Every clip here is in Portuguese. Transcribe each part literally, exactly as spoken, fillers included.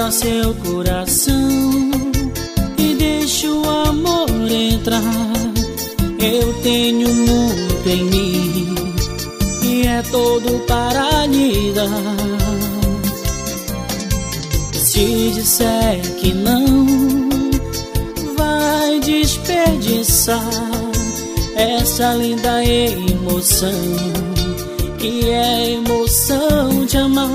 Abra seu coração e deixa o amor entrar. Eu tenho muito em mim e é todo para lhe dar. Se disser que não, vai desperdiçar essa linda emoção, que é a emoção de amar.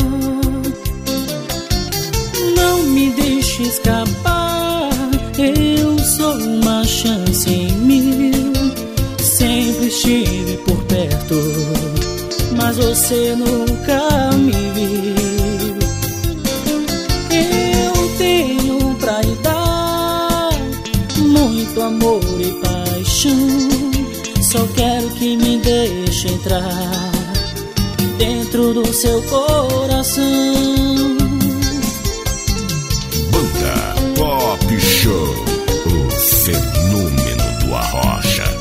Não me deixe escapar, eu sou uma chance em mil. Sempre estive por perto, mas você nunca me viu. Eu tenho pra lhe dar muito amor e paixão. Só quero que me deixe entrar dentro do seu coração. Banda Pop Show, o fenômeno do Arrocha.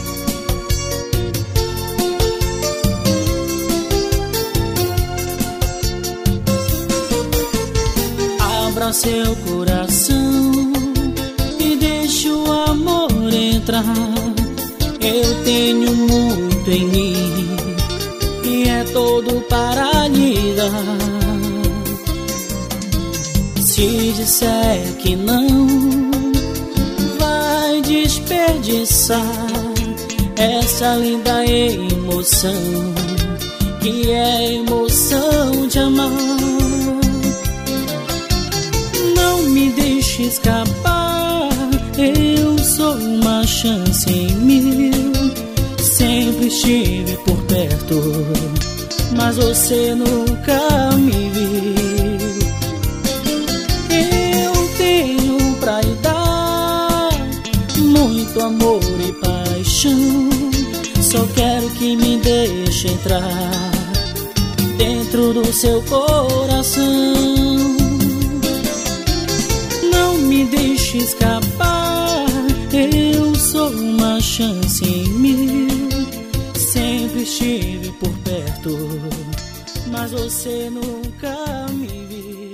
Abra seu coração e deixe o amor entrar. Eu tenho muito em mim e é todo para lhe dar. Se disser que não, vai desperdiçar essa linda emoção, que é a emoção de amar. Não me deixe escapar, eu sou uma chance em mil. Sempre estive por perto, mas você nunca me viu. Eu tenho pra lhe dar muito amor e paixão. Só quero que me deixe entrar dentro do seu coração. Não me deixe escapar, eu sou uma chance em mil. Sempre estive por perto, mas você nunca me viu.